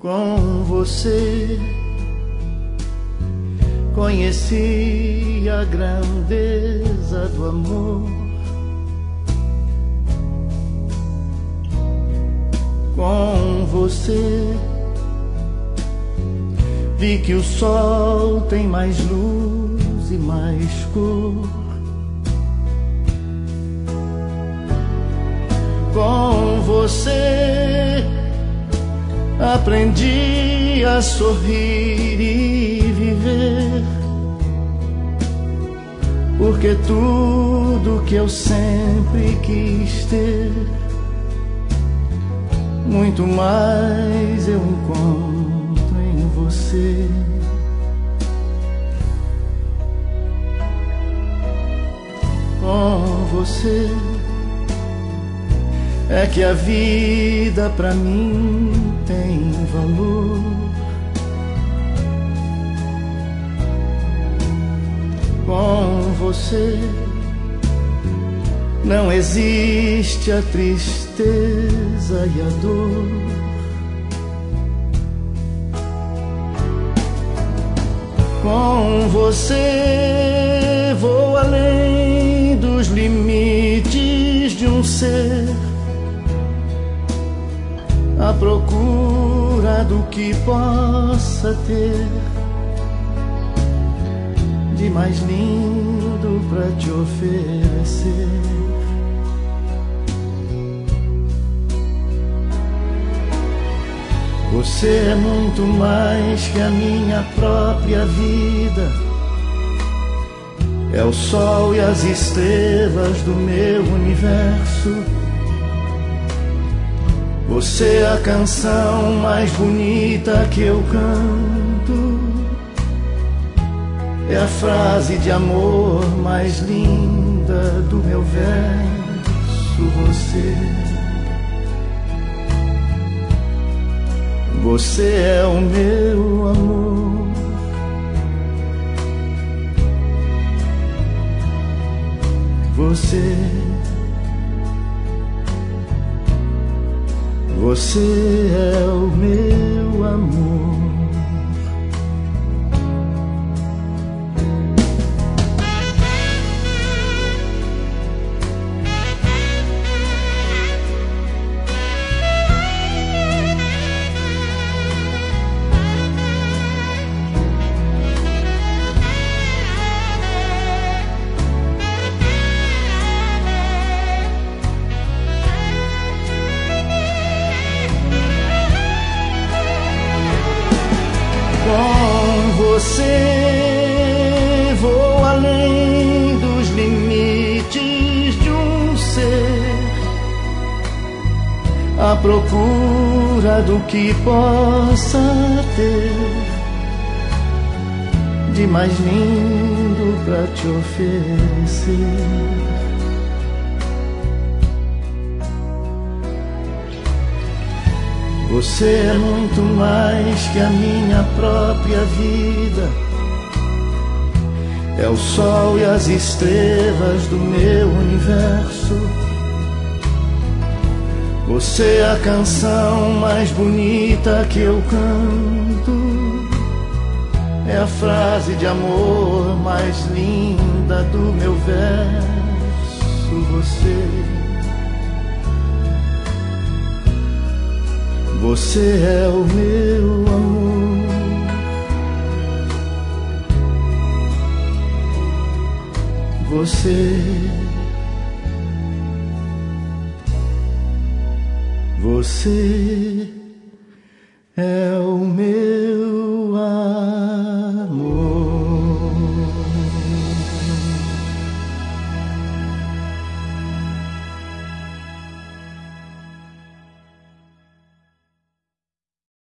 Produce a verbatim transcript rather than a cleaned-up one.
Com você conheci a grandeza do amor. Com você vi que o sol tem mais luz e mais cor. Com você aprendi a sorrir e viver, porque tudo que eu sempre quis ter, muito mais eu encontro em você. Com você é que a vida pra mim tem valor. Com você não existe a tristeza e a dor. Com você vou além dos limites de um ser, à procura do que possa ter de mais lindo pra te oferecer. Você é muito mais que a minha própria vida, é o sol e as estrelas do meu universo. Você é a canção mais bonita que eu canto, é a frase de amor mais linda do meu verso. Você, você é o meu amor. Você, você é o meu amor. Com você vou além dos limites de um ser, à procura do que possa ter de mais lindo pra te oferecer. Você é muito mais que a minha própria vida, é o sol e as estrelas do meu universo. Você é a canção mais bonita que eu canto, é a frase de amor mais linda do meu verso. Você, você é o meu amor. Você, você